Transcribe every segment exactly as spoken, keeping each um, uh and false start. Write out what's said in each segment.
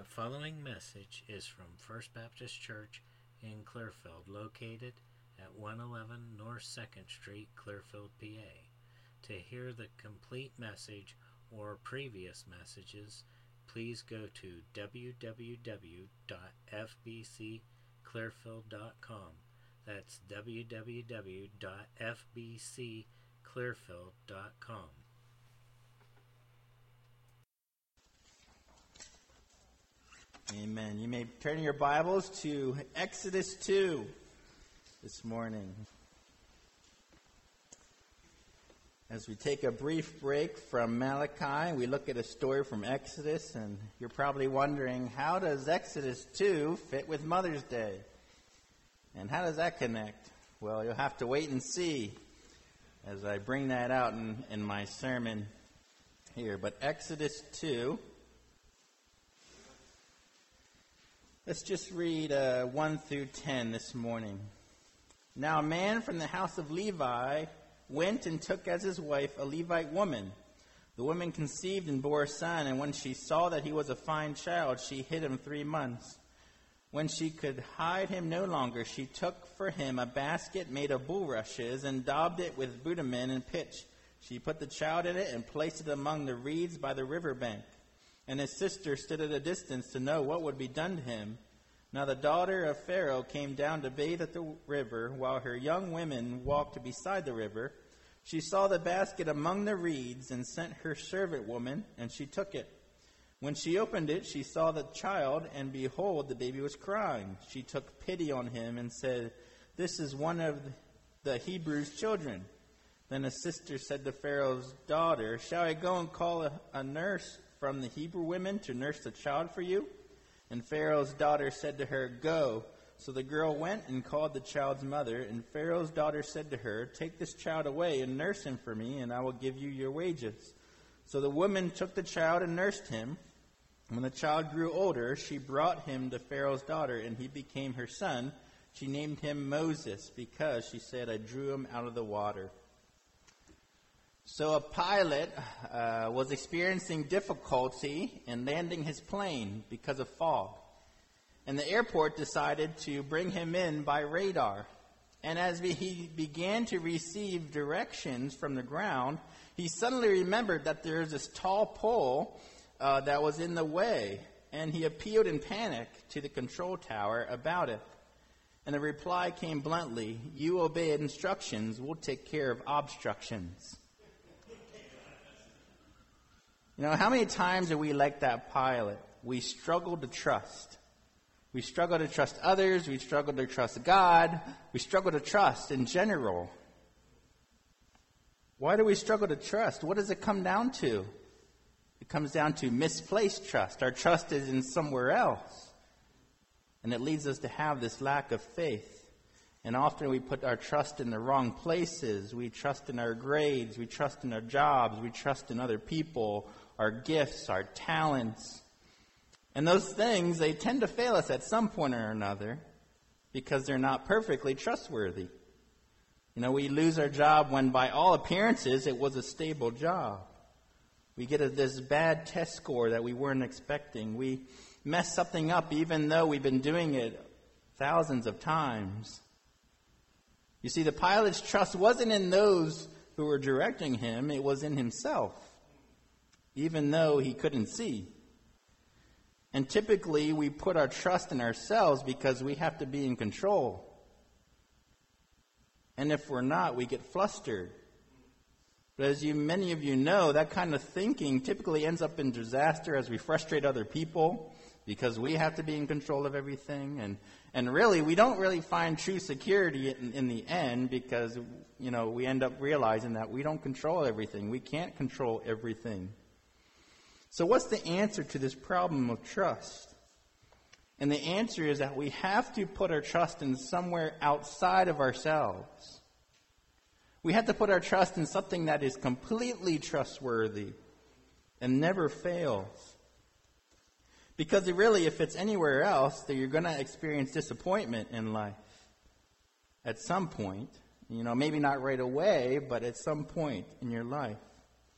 following message is from First Baptist Church in Clearfield, located at one eleven North second Street, Clearfield, P A. To hear the complete message or previous messages, please go to w w w dot f b c clearfield dot com. That's w w w dot f b c clearfield dot com. Amen. You may turn your Bibles to Exodus two this morning. As we take a brief break from Malachi, we look at a story from Exodus, and you're probably wondering, how does Exodus two fit with Mother's Day? And how does that connect? Well, you'll have to wait and see as I bring that out in, in my sermon here. But Exodus two, let's just read uh, one through ten this morning. Now a man from the house of Levi went and took as his wife a Levite woman. The woman conceived and bore a son, and when she saw that he was a fine child, she hid him three months. When she could hide him no longer, she took for him a basket made of bulrushes and daubed it with bitumen and pitch. She put the child in it and placed it among the reeds by the river bank. And his sister stood at a distance to know what would be done to him. Now the daughter of Pharaoh came down to bathe at the river, while her young women walked beside the river. She saw the basket among the reeds and sent her servant woman, and she took it. When she opened it, she saw the child, and behold, the baby was crying. She took pity on him and said, "This is one of the Hebrews' children." Then a sister said to Pharaoh's daughter, "Shall I go and call a, a nurse from the Hebrew women to nurse the child for you?" And Pharaoh's daughter said to her, "Go." So the girl went and called the child's mother, and Pharaoh's daughter said to her, "Take this child away and nurse him for me, and I will give you your wages." So the woman took the child and nursed him. When the child grew older, she brought him to Pharaoh's daughter, and he became her son. She named him Moses, because she said, "I drew him out of the water." So a pilot uh, was experiencing difficulty in landing his plane because of fog. And the airport decided to bring him in by radar. And as he began to receive directions from the ground, he suddenly remembered that there is this tall pole uh, that was in the way. And he appealed in panic to the control tower about it. And the reply came bluntly, "You obey instructions, we'll take care of obstructions." You know, how many times are we like that pilot? We struggle to trust. We struggle to trust others. We struggle to trust God. We struggle to trust in general. Why do we struggle to trust? What does it come down to? It comes down to misplaced trust. Our trust is in somewhere else. And it leads us to have this lack of faith. And often we put our trust in the wrong places. We trust in our grades. We trust in our jobs. We trust in other people, our gifts, our talents. And those things, they tend to fail us at some point or another because they're not perfectly trustworthy. You know, we lose our job when by all appearances it was a stable job. We get a, this bad test score that we weren't expecting. We mess something up even though we've been doing it thousands of times. You see, the pilot's trust wasn't in those who were directing him. It was in himself, even though he couldn't see. And typically, we put our trust in ourselves because we have to be in control. And if we're not, we get flustered. But as you, many of you know, that kind of thinking typically ends up in disaster as we frustrate other people because we have to be in control of everything. And, and really, we don't really find true security in, in the end because, you know, we end up realizing that we don't control everything. We can't control everything. So what's the answer to this problem of trust? And the answer is that we have to put our trust in somewhere outside of ourselves. We have to put our trust in something that is completely trustworthy and never fails. Because really, if it's anywhere else, then you're going to experience disappointment in life at some point. You know, maybe not right away, but at some point in your life.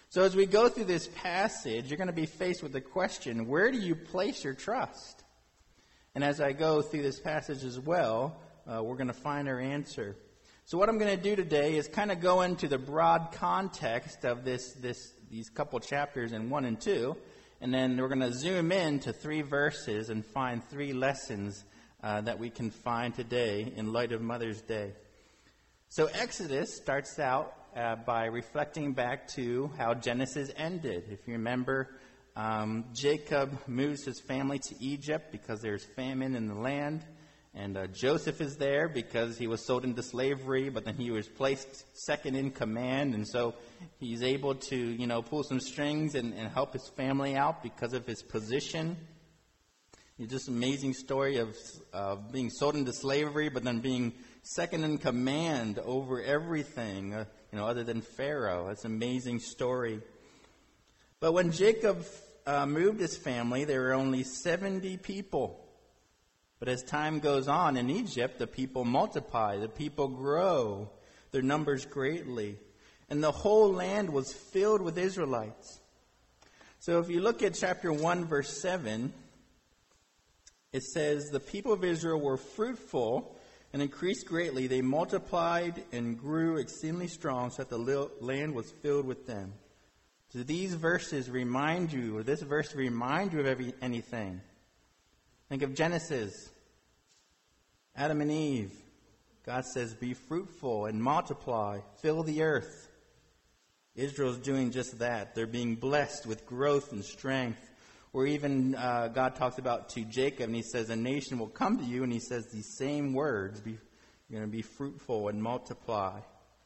So as we go through this passage, you're going to be faced with the question, where do you place your trust? And as I go through this passage as well, uh, we're going to find our answer. So what I'm going to do today is kind of go into the broad context of this, this these couple chapters in one and two, and then we're going to zoom in to three verses and find three lessons uh, that we can find today in light of Mother's Day. So Exodus starts out uh, by reflecting back to how Genesis ended. If you remember, um, Jacob moves his family to Egypt because there's famine in the land. And uh, Joseph is there because he was sold into slavery, but then he was placed second in command. And so he's able to, you know, pull some strings and, and help his family out because of his position. It's just an amazing story of, of being sold into slavery, but then being second in command over everything, uh, you know, other than Pharaoh. It's an amazing story. But when Jacob uh, moved his family, there were only seventy people. But as time goes on in Egypt, the people multiply, the people grow, their numbers greatly. And the whole land was filled with Israelites. So if you look at chapter one, verse seven, it says, the people of Israel were fruitful and increased greatly. They multiplied and grew exceedingly strong so that the land was filled with them. Do these verses remind you, or this verse remind you of every, anything? Think of Genesis. Adam and Eve. God says, be fruitful and multiply. Fill the earth. Israel's doing just that. They're being blessed with growth and strength. Or even uh, God talks about to Jacob, and he says, a nation will come to you, and he says these same words. Be, you're going to be fruitful and multiply.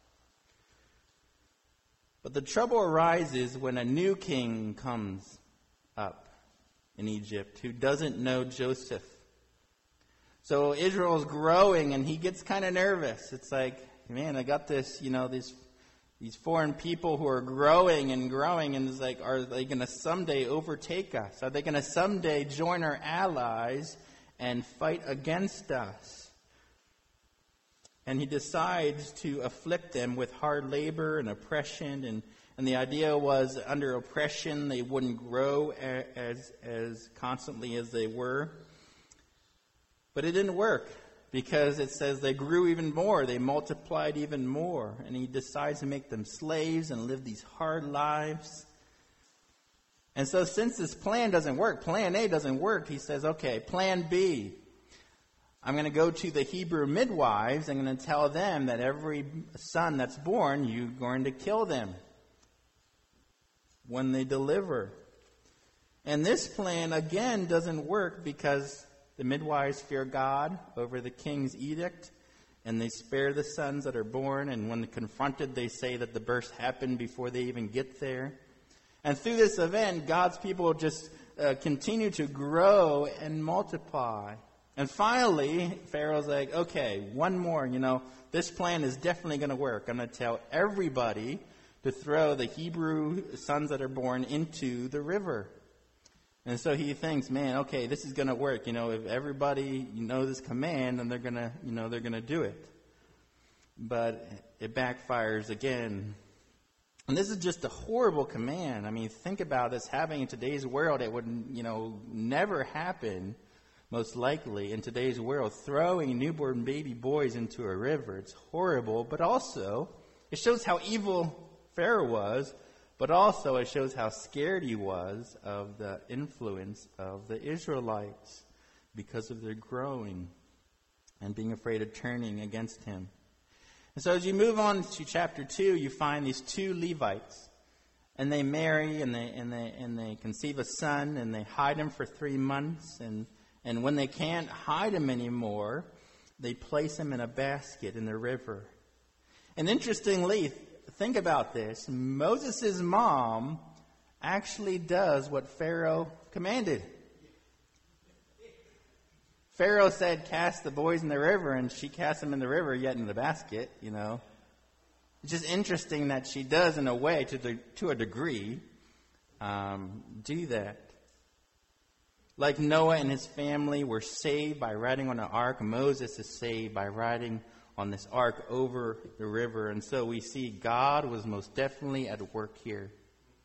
But the trouble arises when a new king comes up in Egypt who doesn't know Joseph. So Israel's growing, and he gets kind of nervous. It's like, man, I got this, you know, these these foreign people who are growing and growing, and it's like, are they going to someday overtake us? Are they going to someday join our allies and fight against us? And he decides to afflict them with hard labor and oppression, and And the idea was under oppression, they wouldn't grow as, as constantly as they were. But it didn't work because it says they grew even more. They multiplied even more. And he decides to make them slaves and live these hard lives. And so since this plan doesn't work, plan A doesn't work, he says, okay, plan B. I'm going to go to the Hebrew midwives. I'm going to tell them that every son that's born, you're going to kill them when they deliver. And this plan, again, doesn't work because the midwives fear God over the king's edict, and they spare the sons that are born, and when confronted, they say that the birth happened before they even get there. And through this event, God's people just uh, continue to grow and multiply. And finally, Pharaoh's like, okay, one more, you know, this plan is definitely going to work. I'm going to tell everybody to throw the Hebrew sons that are born into the river. And so he thinks, man, okay, this is going to work. You know, if everybody, you know, this command, then they're going to, you know, they're going to do it. But it backfires again. And this is just a horrible command. I mean, think about this happening in today's world. It would, you know, never happen, most likely, in today's world. Throwing newborn baby boys into a river. It's horrible, but also it shows how evil Pharaoh was, but also it shows how scared he was of the influence of the Israelites because of their growing and being afraid of turning against him. And so as you move on to chapter two, you find these two Levites, and they marry and they and they and they conceive a son, and they hide him for three months, and and when they can't hide him anymore, they place him in a basket in the river. And interestingly, think about this. Moses' mom actually does what Pharaoh commanded. Pharaoh said, cast the boys in the river, and she cast them in the river, yet in the basket, you know. It's just interesting that she does, in a way, to the, to a degree, um, do that. Like Noah and his family were saved by riding on an ark, Moses is saved by riding on this ark over the river. And so we see God was most definitely at work here.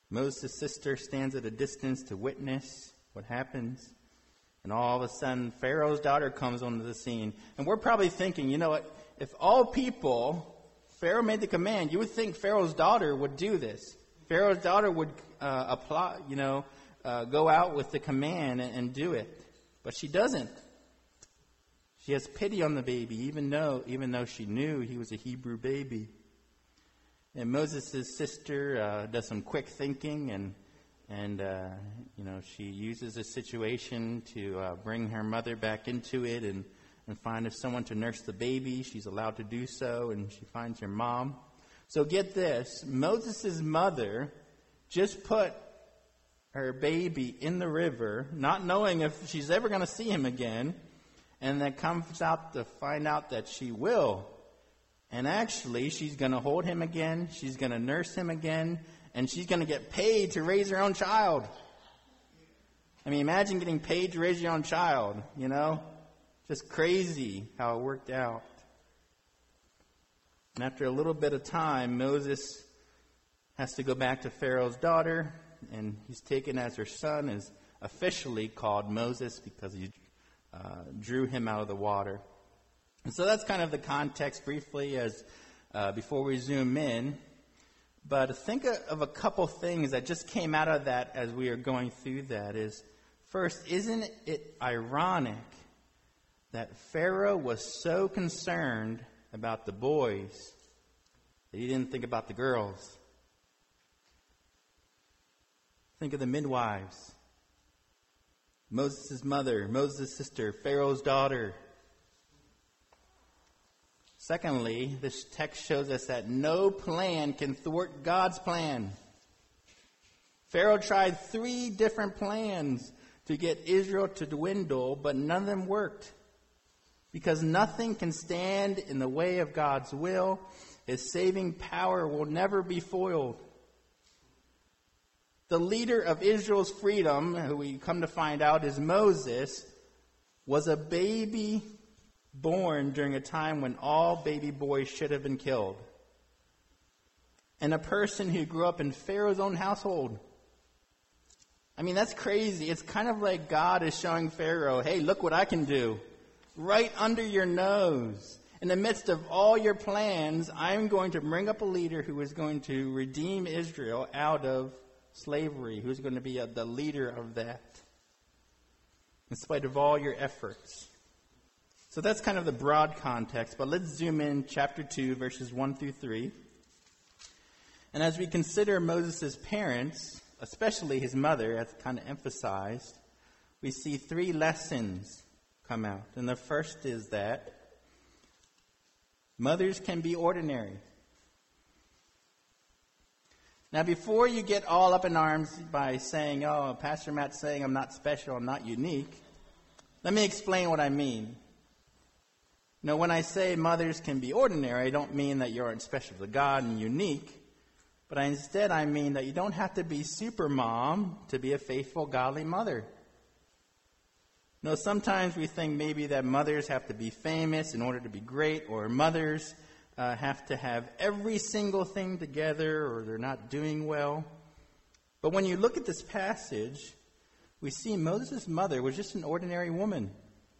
Moses' sister stands at a distance to witness what happens. And all of a sudden, Pharaoh's daughter comes onto the scene. And we're probably thinking, you know what, if all people, Pharaoh made the command, you would think Pharaoh's daughter would do this. Pharaoh's daughter would uh, apply, you know, uh, go out with the command and, and do it. But she doesn't. She has pity on the baby, even though, even though she knew he was a Hebrew baby. And Moses' sister uh, does some quick thinking, and and uh, you know she uses a situation to uh, bring her mother back into it, and, and find if someone to nurse the baby. She's allowed to do so, and she finds her mom. So get this: Moses' mother just put her baby in the river, not knowing if she's ever going to see him again, and then comes out to find out that she will. And actually, she's going to hold him again, she's going to nurse him again, and she's going to get paid to raise her own child. I mean, imagine getting paid to raise your own child, you know? Just crazy how it worked out. And after a little bit of time, Moses has to go back to Pharaoh's daughter, and he's taken as her son, is officially called Moses because he uh, drew him out of the water. And so that's kind of the context briefly as uh, before we zoom in. But think of a couple things that just came out of that as we are going through that. Is first, isn't it ironic that Pharaoh was so concerned about the boys that he didn't think about the girls? Think of the midwives. Moses' mother, Moses' sister, Pharaoh's daughter. Secondly, this text shows us that no plan can thwart God's plan. Pharaoh tried three different plans to get Israel to dwindle, but none of them worked. Because nothing can stand in the way of God's will, His saving power will never be foiled. The leader of Israel's freedom, who we come to find out is Moses, was a baby born during a time when all baby boys should have been killed. And a person who grew up in Pharaoh's own household. I mean, that's crazy. It's kind of like God is showing Pharaoh, hey, look what I can do. Right under your nose. In the midst of all your plans, I'm going to bring up a leader who is going to redeem Israel out of slavery, who's going to be a, the leader of that, in spite of all your efforts. So that's kind of the broad context, but let's zoom in chapter two, verses one through three. And as we consider Moses' parents, especially his mother, as kind of emphasized, we see three lessons come out. And the first is that mothers can be ordinary. Now, before you get all up in arms by saying, oh, Pastor Matt's saying I'm not special, I'm not unique, let me explain what I mean. Now, when I say mothers can be ordinary, I don't mean that you aren't special to God and unique, but I, instead I mean that you don't have to be super mom to be a faithful, godly mother. No, sometimes we think maybe that mothers have to be famous in order to be great, or mothers uh, have to have every single thing together, or they're not doing well. But when you look at this passage, we see Moses' mother was just an ordinary woman.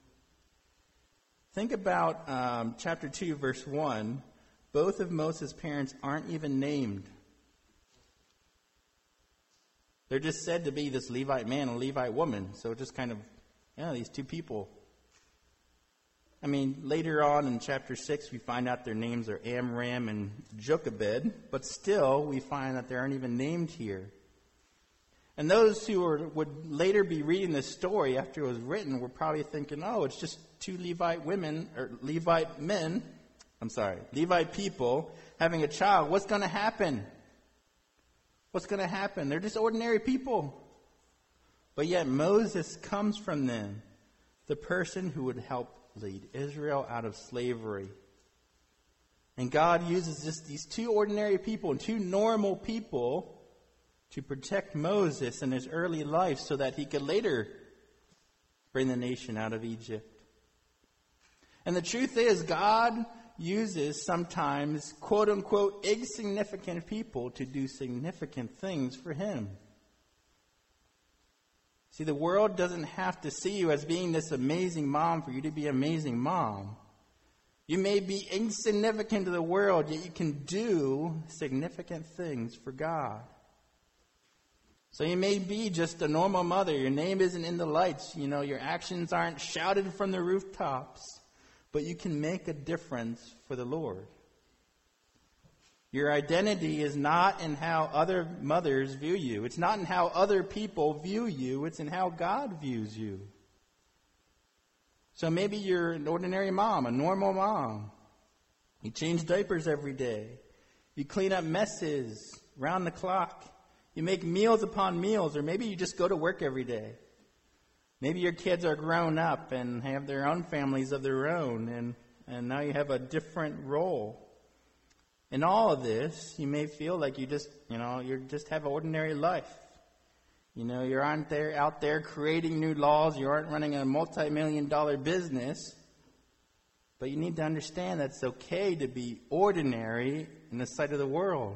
Think about um, chapter two, verse one. Both of Moses' parents aren't even named. They're just said to be this Levite man and Levite woman. So just kind of, yeah, these two people. I mean, later on in chapter six, we find out their names are Amram and Jochebed. But still, we find that they aren't even named here. And those who are, would later be reading this story after it was written were probably thinking, oh, it's just two Levite women, or Levite men, I'm sorry, Levite people having a child. What's going to happen? What's going to happen? They're just ordinary people. But yet Moses comes from them, the person who would help lead Israel out of slavery. And God uses just these two ordinary people and two normal people to protect Moses in his early life so that he could later bring the nation out of Egypt. And the truth is, God uses sometimes quote-unquote insignificant people to do significant things for him. See, the world doesn't have to see you as being this amazing mom for you to be an amazing mom. You may be insignificant to the world, yet you can do significant things for God. So you may be just a normal mother. Your name isn't in the lights. You know, your actions aren't shouted from the rooftops. But you can make a difference for the Lord. Your identity is not in how other mothers view you. It's not in how other people view you. It's in how God views you. So maybe you're an ordinary mom, a normal mom. You change diapers every day. You clean up messes round the clock. You make meals upon meals, or maybe you just go to work every day. Maybe your kids are grown up and have their own families of their own, and, and now you have a different role. In all of this, you may feel like you just, you know, you just have an ordinary life. You know, you aren't there out there creating new laws. You aren't running a multi-million dollar business. But you need to understand that it's okay to be ordinary in the sight of the world.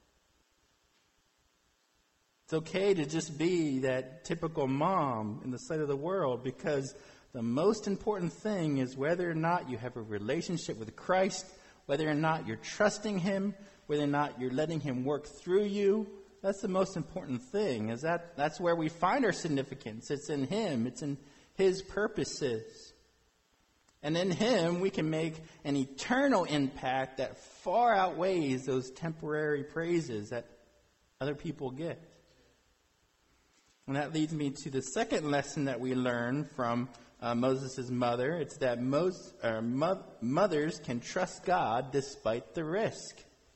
It's okay to just be that typical mom in the sight of the world, because the most important thing is whether or not you have a relationship with Christ, whether or not you're trusting Him, whether or not you're letting Him work through you. That's the most important thing. Is that that's where we find our significance. It's in Him. It's in His purposes. And in Him, we can make an eternal impact that far outweighs those temporary praises that other people get. And that leads me to the second lesson that we learn from uh, Moses' mother. It's that most uh, mo- mothers can trust God despite the risk.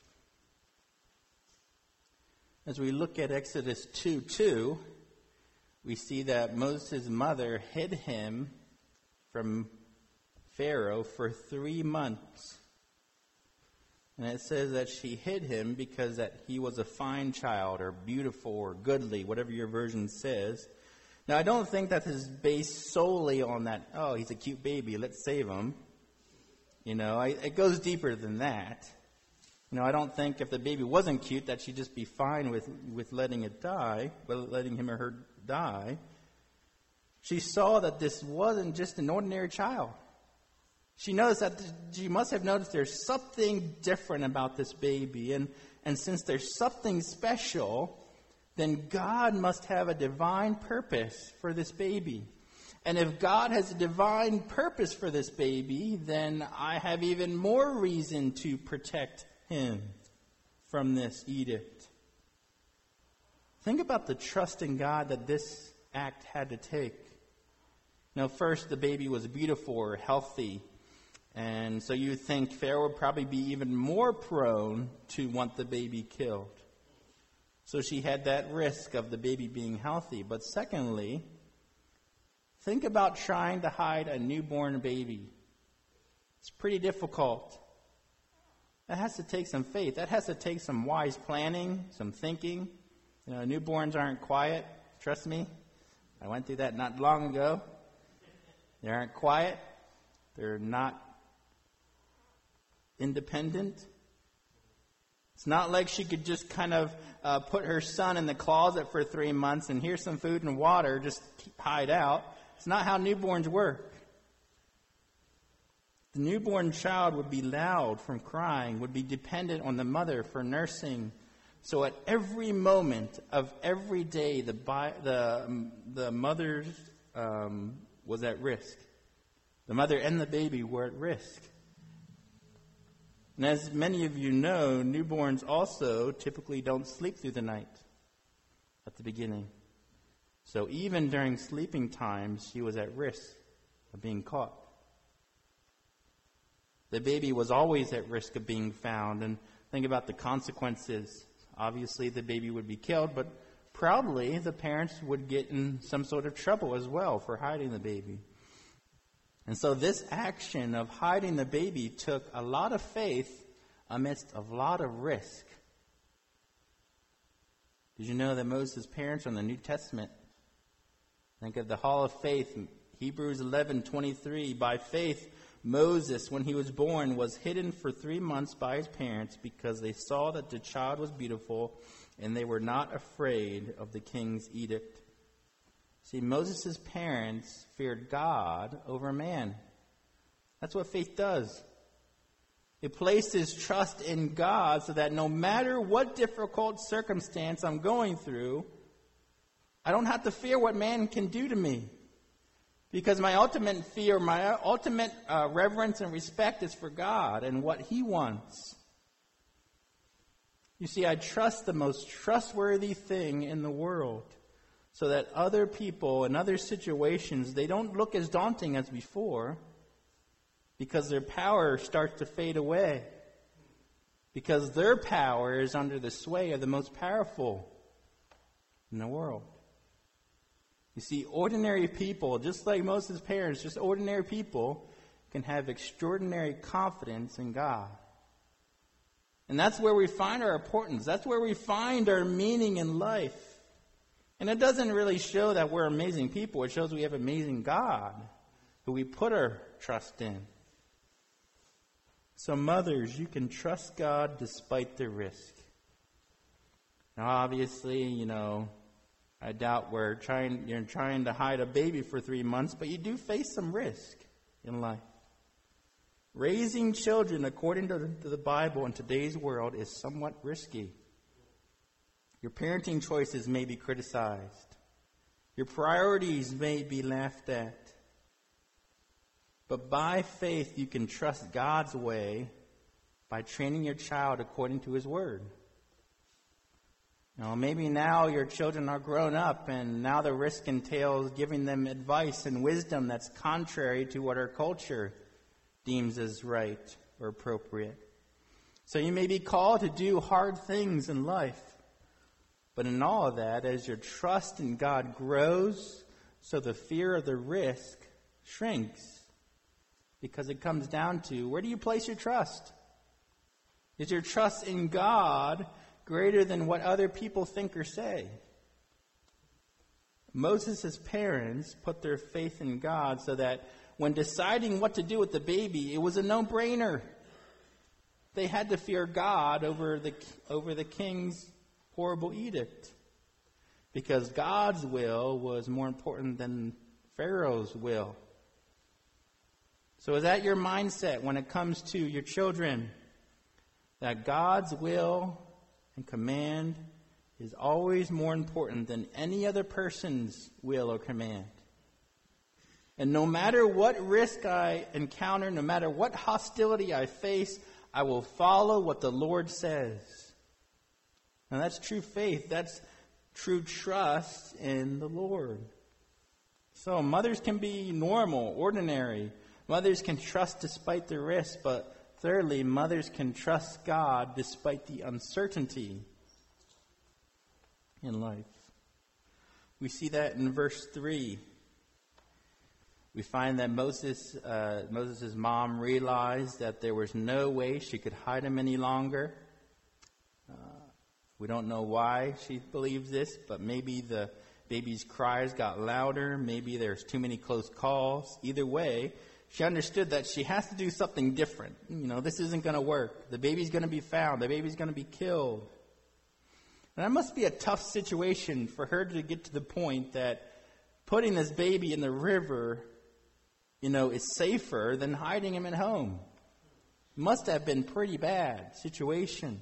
As we look at Exodus two two, we see that Moses' mother hid him from Pharaoh for three months. And it says that she hid him because that he was a fine child, or beautiful, or goodly, whatever your version says. Now, I don't think that is based solely on that, oh, he's a cute baby, let's save him. You know, I, it goes deeper than that. You know, I don't think if the baby wasn't cute that she'd just be fine with, with letting it die, but letting him or her die. She saw that this wasn't just an ordinary child. She noticed that she must have noticed there's something different about this baby. And, and since there's something special, then God must have a divine purpose for this baby. And if God has a divine purpose for this baby, then I have even more reason to protect him from this edict. Think about the trust in God that this act had to take. Now, first, the baby was beautiful or healthy. And so you think Pharaoh would probably be even more prone to want the baby killed. So she had that risk of the baby being healthy. But secondly, think about trying to hide a newborn baby. It's pretty difficult. That has to take some faith. That has to take some wise planning, some thinking. You know, newborns aren't quiet. Trust me. I went through that not long ago. They aren't quiet. They're not independent. It's not like she could just kind of uh, put her son in the closet for three months and here's some food and water, just keep, hide out. It's not how newborns work. The newborn child would be loud from crying, would be dependent on the mother for nursing. So at every moment of every day, the the the mother um, was at risk. The mother and the baby were at risk. And as many of you know, newborns also typically don't sleep through the night at the beginning. So even during sleeping times, she was at risk of being caught. The baby was always at risk of being found. And think about the consequences. Obviously, the baby would be killed, but probably the parents would get in some sort of trouble as well for hiding the baby. And so this action of hiding the baby took a lot of faith amidst a lot of risk. Did you know that Moses' parents are in the New Testament? Think of the Hall of Faith, Hebrews eleven twenty-three. By faith, Moses, when he was born, was hidden for three months by his parents because they saw that the child was beautiful and they were not afraid of the king's edict. See, Moses' parents feared God over man. That's what faith does. It places trust in God so that no matter what difficult circumstance I'm going through, I don't have to fear what man can do to me. Because my ultimate fear, my ultimate uh, reverence and respect is for God and what He wants. You see, I trust the most trustworthy thing in the world so that other people in other situations, they don't look as daunting as before because their power starts to fade away. Because their power is under the sway of the most powerful in the world. You see, ordinary people, just like Moses' parents, just ordinary people, can have extraordinary confidence in God. And that's where we find our importance. That's where we find our meaning in life. And it doesn't really show that we're amazing people. It shows we have amazing God who we put our trust in. So mothers, you can trust God despite the risk. Now obviously, you know, I doubt we're trying, you're trying to hide a baby for three months, but you do face some risk in life. Raising children according to the Bible in today's world is somewhat risky. Your parenting choices may be criticized. Your priorities may be laughed at. But by faith, you can trust God's way by training your child according to His Word. Now, maybe now your children are grown up and now the risk entails giving them advice and wisdom that's contrary to what our culture deems as right or appropriate. So you may be called to do hard things in life. But in all of that, as your trust in God grows, so the fear of the risk shrinks. Because it comes down to, where do you place your trust? Is your trust in God greater than what other people think or say? Moses' parents put their faith in God so that when deciding what to do with the baby, it was a no-brainer. They had to fear God over the, over the king's horrible edict. Because God's will was more important than Pharaoh's will. So is that your mindset when it comes to your children? That God's will and command is always more important than any other person's will or command. And no matter what risk I encounter, no matter what hostility I face, I will follow what the Lord says. Now that's true faith. That's true trust in the Lord. So mothers can be normal, ordinary. Mothers can trust despite the risk, but thirdly, mothers can trust God despite the uncertainty in life. We see that in verse three. We find that Moses, uh, Moses' mom realized that there was no way she could hide him any longer. Uh, we don't know why she believes this, but maybe the baby's cries got louder. Maybe there's too many close calls. Either way, she understood that she has to do something different. You know, this isn't going to work. The baby's going to be found. The baby's going to be killed. And that must be a tough situation for her to get to the point that putting this baby in the river, you know, is safer than hiding him at home. Must have been pretty bad situation.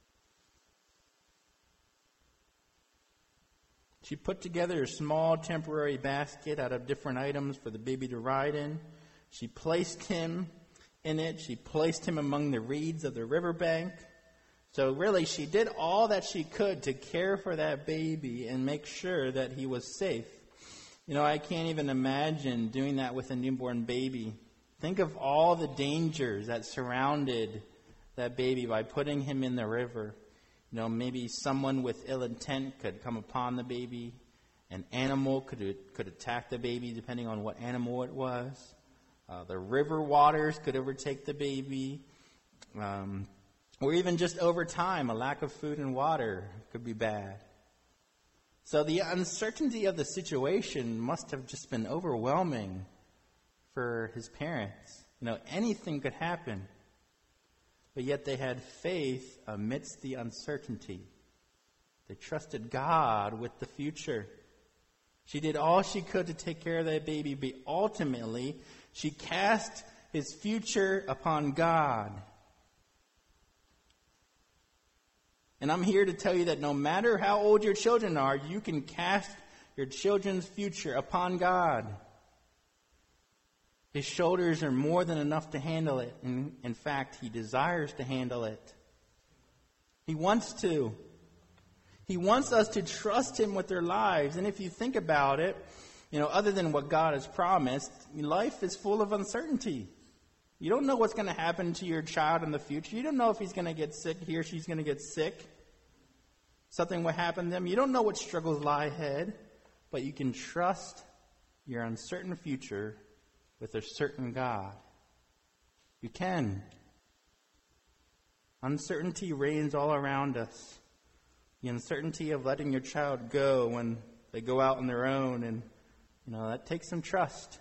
She put together a small temporary basket out of different items for the baby to ride in. She placed him in it. She placed him among the reeds of the riverbank. So really, she did all that she could to care for that baby and make sure that he was safe. You know, I can't even imagine doing that with a newborn baby. Think of all the dangers that surrounded that baby by putting him in the river. You know, maybe someone with ill intent could come upon the baby. An animal could could attack the baby, depending on what animal it was. Uh, the river waters could overtake the baby. Um, or even just over time, a lack of food and water could be bad. So the uncertainty of the situation must have just been overwhelming for his parents. You know, anything could happen. But yet they had faith amidst the uncertainty. They trusted God with the future. She did all she could to take care of that baby, but ultimately she cast his future upon God. And I'm here to tell you that no matter how old your children are, you can cast your children's future upon God. His shoulders are more than enough to handle it. And in fact, he desires to handle it. He wants to. He wants us to trust him with our lives. And if you think about it, you know, other than what God has promised, life is full of uncertainty. You don't know what's going to happen to your child in the future. You don't know if he's going to get sick, he or she's going to get sick. Something will happen to them. You don't know what struggles lie ahead, but you can trust your uncertain future with a certain God. You can. Uncertainty reigns all around us. The uncertainty of letting your child go when they go out on their own, and you know that takes some trust.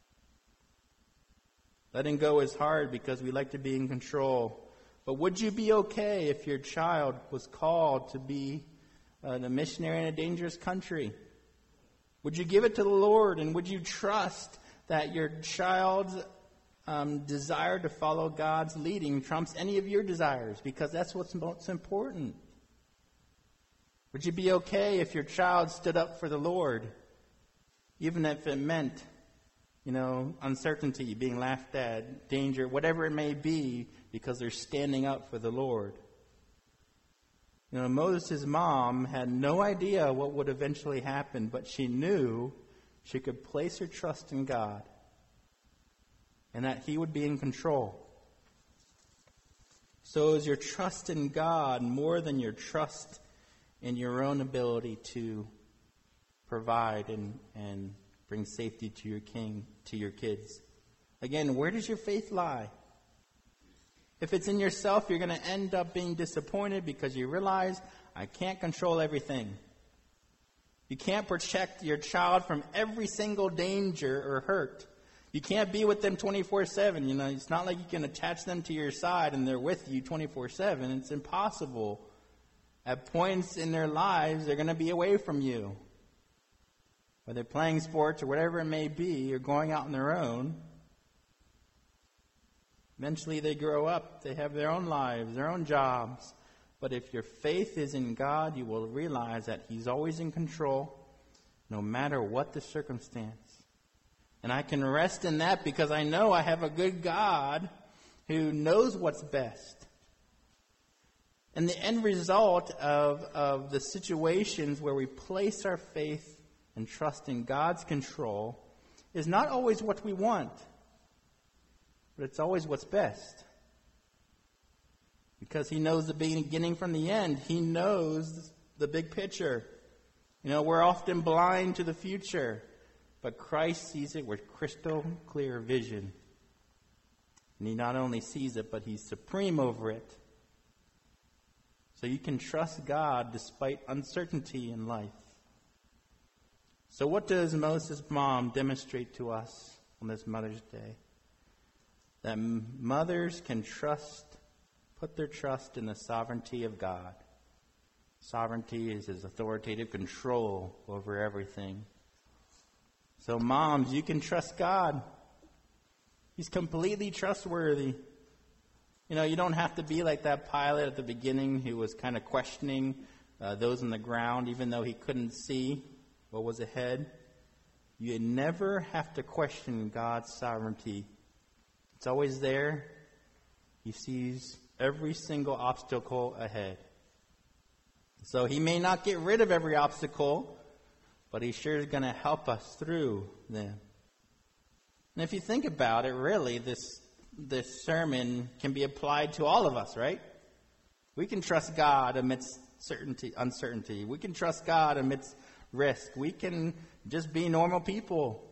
Letting go is hard because we like to be in control. But would you be okay if your child was called to be uh, a missionary in a dangerous country? Would you give it to the Lord, and would you trust that your child's um, desire to follow God's leading trumps any of your desires? Because that's what's most important. Would you be okay if your child stood up for the Lord, even if it meant, you know, uncertainty, being laughed at, danger, whatever it may be, because they're standing up for the Lord? You know, Moses' mom had no idea what would eventually happen, but she knew she could place her trust in God and that he would be in control. So is your trust in God more than your trust in your own ability to provide and, and bring safety to your king, to your kids? Again, where does your faith lie? If it's in yourself, you're going to end up being disappointed because you realize, I can't control everything. You can't protect your child from every single danger or hurt. You can't be with them twenty-four seven. You know, it's not like you can attach them to your side and they're with you twenty-four seven. It's impossible. At points in their lives, they're going to be away from you. Whether they're playing sports or whatever it may be, or going out on their own. Eventually they grow up. They have their own lives, their own jobs. But if your faith is in God, you will realize that he's always in control, no matter what the circumstance. And I can rest in that because I know I have a good God who knows what's best. And the end result of, of the situations where we place our faith and trust in God's control is not always what we want, but it's always what's best. Because he knows the beginning from the end. He knows the big picture. You know, we're often blind to the future, but Christ sees it with crystal clear vision. And he not only sees it, but he's supreme over it. So you can trust God despite uncertainty in life. So what does Moses' mom demonstrate to us on this Mother's Day? That mothers can trust, put their trust in the sovereignty of God. Sovereignty is his authoritative control over everything. So moms, you can trust God. He's completely trustworthy. You know, you don't have to be like that pilot at the beginning who was kind of questioning uh, those on the ground, even though he couldn't see what was ahead. You never have to question God's sovereignty. It's always there. He sees every single obstacle ahead. So he may not get rid of every obstacle, but he sure is going to help us through them. And if you think about it, really, this this sermon can be applied to all of us, right? We can trust God amidst certainty, uncertainty. We can trust God amidst risk. We can just be normal people.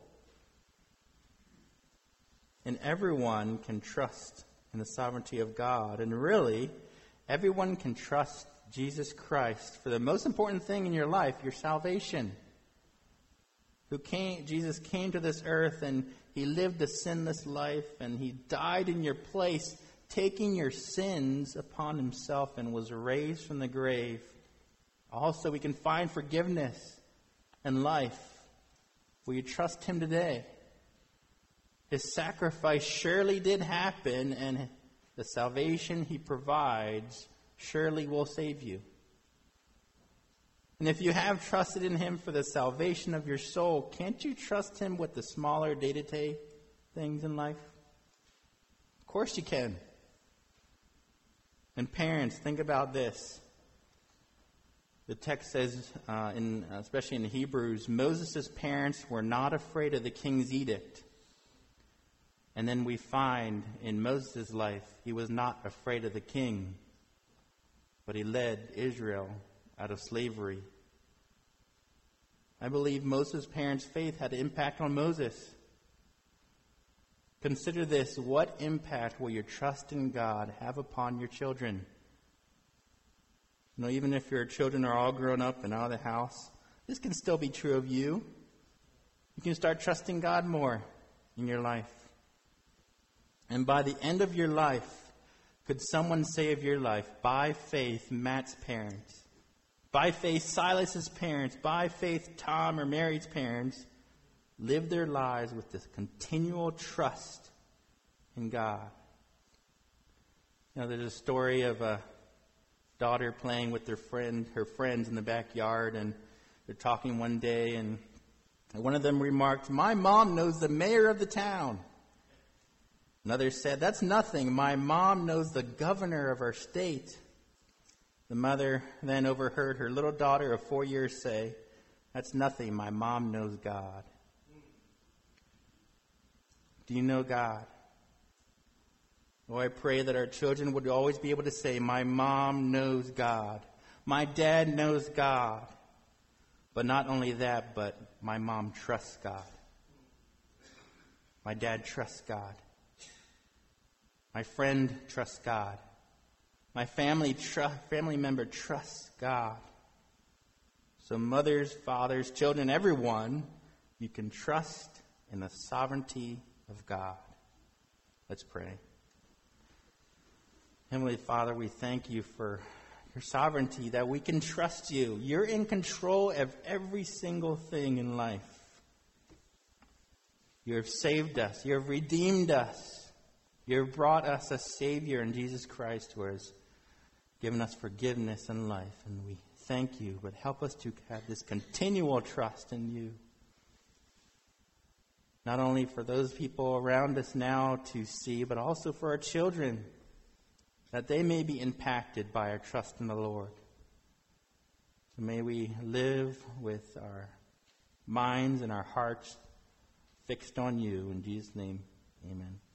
And everyone can trust in the sovereignty of God. And really, everyone can trust Jesus Christ for the most important thing in your life, your salvation. who came, Jesus came to this earth and he lived a sinless life and he died in your place, taking your sins upon himself and was raised from the grave. Also, we can find forgiveness and life. Will you trust him today? His sacrifice surely did happen, and the salvation he provides surely will save you. And if you have trusted in him for the salvation of your soul, can't you trust him with the smaller day-to-day things in life? Of course you can. And parents, think about this. The text says, uh, in, especially in Hebrews, Moses' parents were not afraid of the king's edict. And then we find in Moses' life, he was not afraid of the king, but he led Israel out of slavery. I believe Moses' parents' faith had an impact on Moses. Consider this: what impact will your trust in God have upon your children? You know, even if your children are all grown up and out of the house, this can still be true of you. You can start trusting God more in your life. And by the end of your life, could someone say of your life, by faith, Matt's parents, by faith, Silas's parents, by faith, Tom or Mary's parents, lived their lives with this continual trust in God? You know, there's a story of a daughter playing with their friend, her friends in the backyard, and they're talking one day, and one of them remarked, "My mom knows the mayor of the town." Another said, "That's nothing. My mom knows the governor of our state." The mother then overheard her little daughter of four years say, "That's nothing. My mom knows God." Do you know God? Oh, I pray that our children would always be able to say, "My mom knows God. My dad knows God." But not only that, but my mom trusts God. My dad trusts God. My friend trusts God. My family tr- family member trusts God. So mothers, fathers, children, everyone, you can trust in the sovereignty of God. Let's pray. Heavenly Father, we thank you for your sovereignty, that we can trust you. You're in control of every single thing in life. You have saved us. You have redeemed us. You have brought us a Savior in Jesus Christ, who has given us forgiveness and life. And we thank you, but help us to have this continual trust in you. Not only for those people around us now to see, but also for our children, that they may be impacted by our trust in the Lord. So may we live with our minds and our hearts fixed on you. In Jesus' name, amen.